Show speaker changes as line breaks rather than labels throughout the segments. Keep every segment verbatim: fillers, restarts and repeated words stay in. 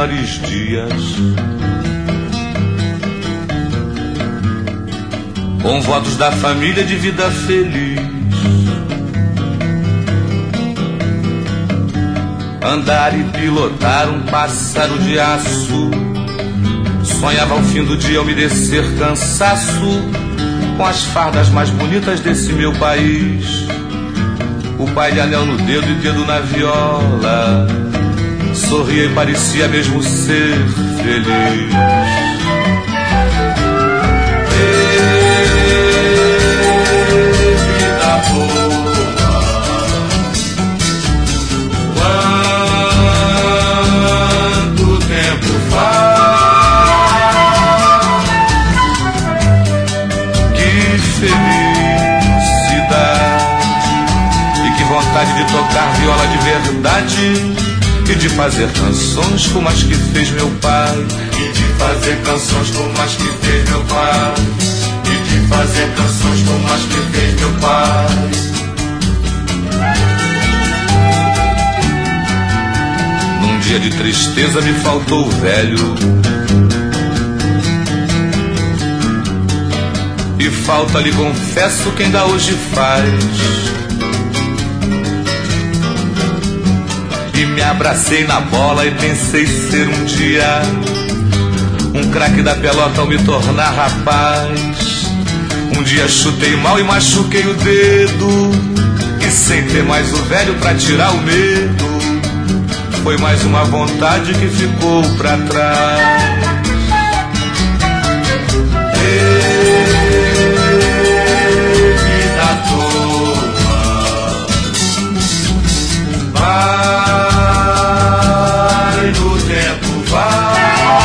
melhores dias. Com votos da família de vida feliz, andar e pilotar um pássaro de aço. Sonhava ao fim do dia umedecer cansaço com as fardas mais bonitas desse meu país. O pai de anel no dedo e dedo na viola, sorria e parecia mesmo ser feliz. Vida boa, quanto tempo faz, que felicidade e que vontade de tocar viola de verdade e de fazer canções como as que fez meu pai,
e de fazer canções como as que fez meu pai, e de fazer canções como as que fez meu pai.
Num dia de tristeza me faltou o velho, e falta lhe confesso que ainda hoje faz. E me abracei na bola e pensei ser um dia um craque da pelota ao me tornar rapaz. Um dia chutei mal e machuquei o dedo, e sem ter mais o velho pra tirar o medo, foi mais uma vontade que ficou pra trás.
Ei, vida toa, vai no tempo, vai.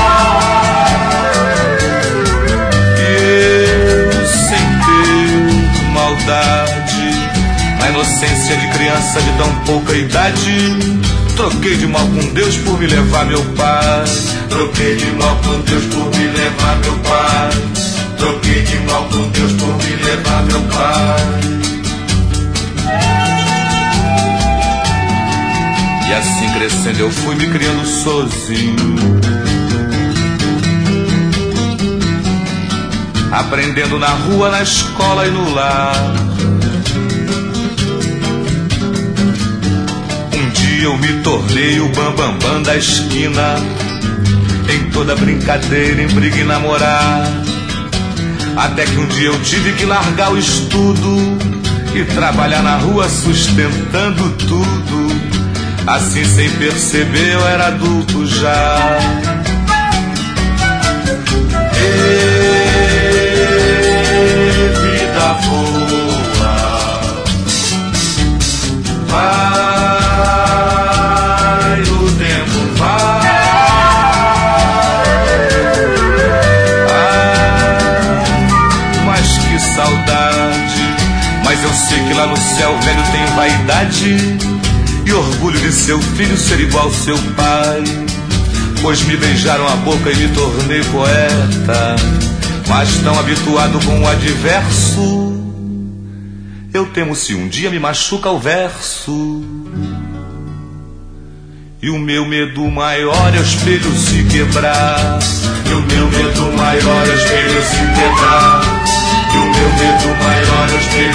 Na inocência de criança de tão pouca idade, troquei de mal com Deus por me levar meu pai.
Troquei de mal com Deus por me levar meu pai. Troquei de mal com Deus por me levar meu pai.
E assim crescendo eu fui me criando sozinho, aprendendo na rua, na escola e no lar. Um dia eu me tornei o bambambam bam, bam da esquina, em toda brincadeira, em briga e namorar. Até que um dia eu tive que largar o estudo e trabalhar na rua sustentando tudo. Assim sem perceber eu era adulto já.
Ei, vida boa, vai no tempo, vai.
Ah, mas que saudade. Mas eu sei que lá no céu o velho tem vaidade e orgulho de seu filho ser igual ao seu pai. Pois me beijaram a boca e me tornei poeta, mas tão habituado com o adverso, eu temo se um dia me machuca o verso. E o meu medo maior é o espelho se quebrar.
E o meu medo maior é o espelho se quebrar. E o meu medo maior é o espelho